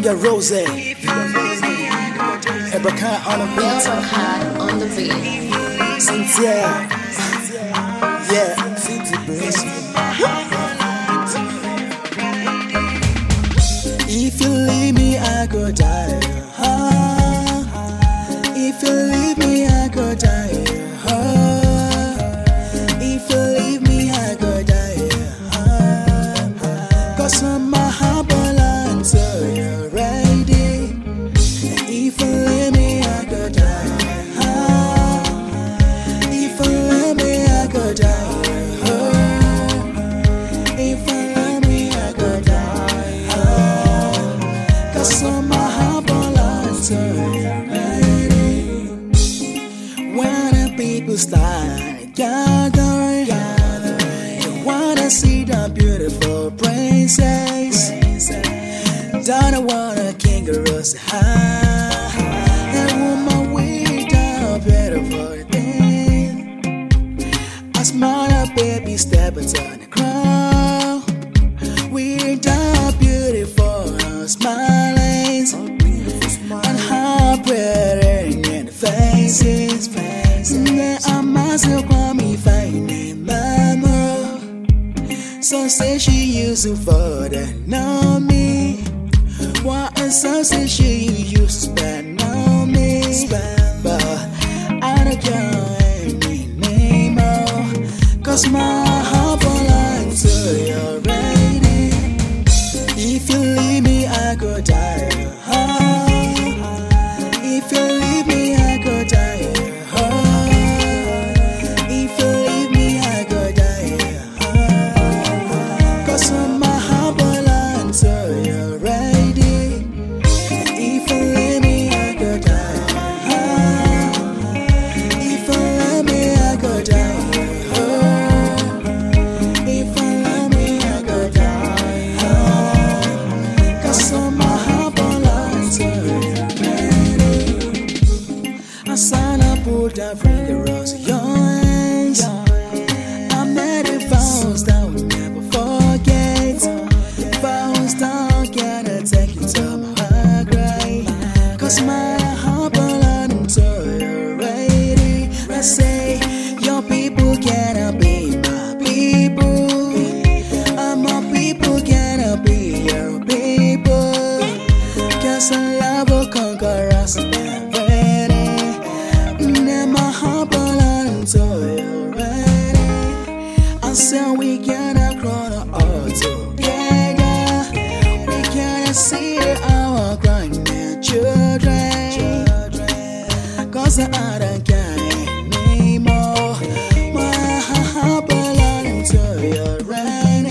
King Rose, Eberkan on the beat, Eberkan on the beat. Cynthia, yeah, if you leave me, I go die. If you leave me, I go die. If you leave me, I go die. Cause on my heart belongs to you, ready. If you leave me, I go die. If you leave me, I go die. If you leave me, I go die. Cause on my heart belongs to you, ready. When the people start gathering, they wanna see the beautiful princess. Don't want a King Rose high. And woman with a beautiful thing. A smaller baby step into the crowd. With a beautiful smiling and her pretty in the faces. Yeah, I must have called me finding mama. So say she used to for the know me. What and so say she used to spend on me. But I don't care any name more. Cause my heart belongs to you, ready. If you leave me, I go die. If you leave me, I go die. If you leave me, I go die. Cause on my heart belongs to you, ready. If you leave me, I go die. If you leave me, I go die. If you leave me, I go die. Cause on my heart belongs to you, ready. I sign up, put down from the rose of your hands. I made it vows that we never forget. Vows that gotta take you to my heart, right? Cause my heart belongs to you, ready. I say, your people cannot be my people. And my people cannot be your people. Cause love will conquer us, ready. And my heart belongs to you, ready. I said we cannot grow all together. We cannot see our grandchildren. Cause I don't care anymore. My heart belongs to you, ready.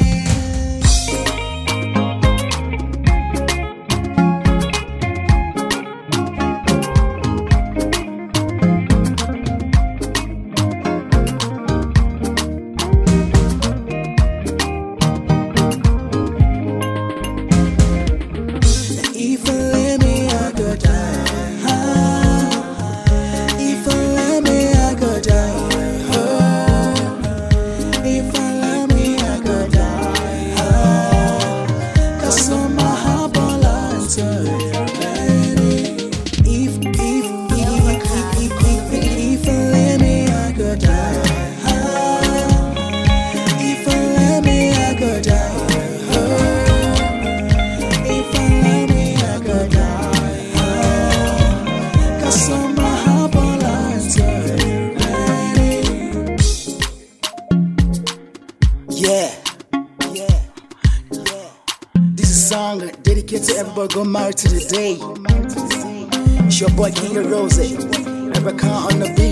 If you leave me, I go die. If you leave me, I go die. If you leave me, I go die. Cause on my heart belongs to you, ready. If you leave me, I go die. If you leave me, I go die. If you leave me, I go die. Cause on my heart belongs to you, ready. Yeah. This is a song dedicated to everybody got married to the day. It's your boy King Rose, Eberkan on the beat.